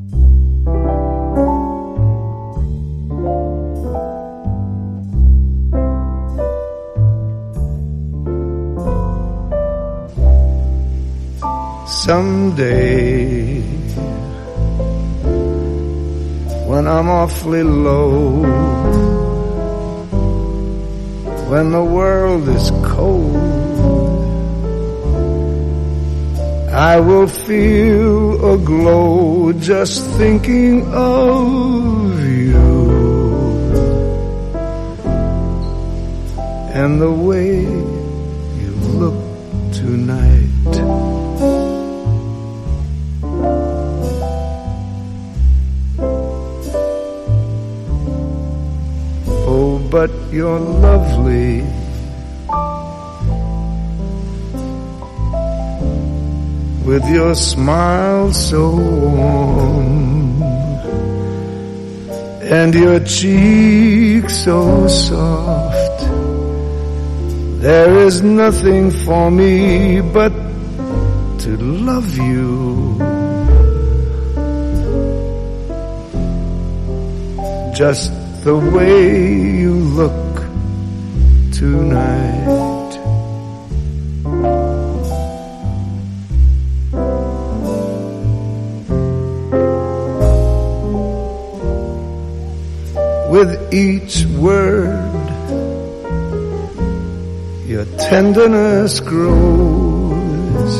Someday, when I'm awfully low, when the world is cold, I will feel a glow just thinking of you and the way you look tonight. But you're lovely, with your smile so warm and your cheek so soft. There is nothing for me but to love you, just the way you look tonight. With each word, your tenderness grows,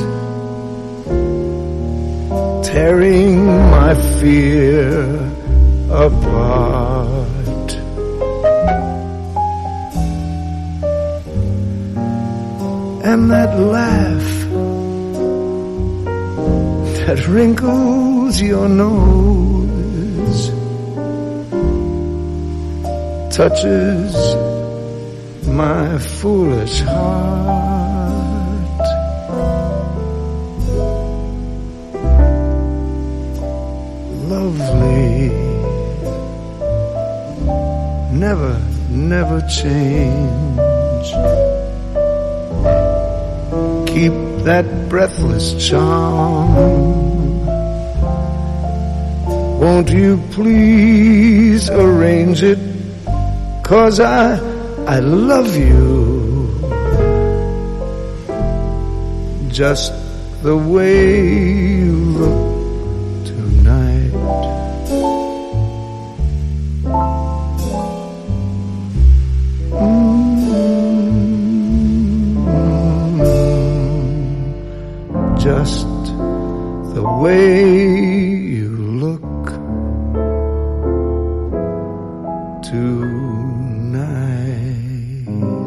tearing my fear apart. And that laugh that wrinkles your nose touches my foolish heart. Lovely, never, never change. Keep that breathless charm. Won't you please arrange it? 'Cause I love you just the way you look tonight. Just the way you look tonight.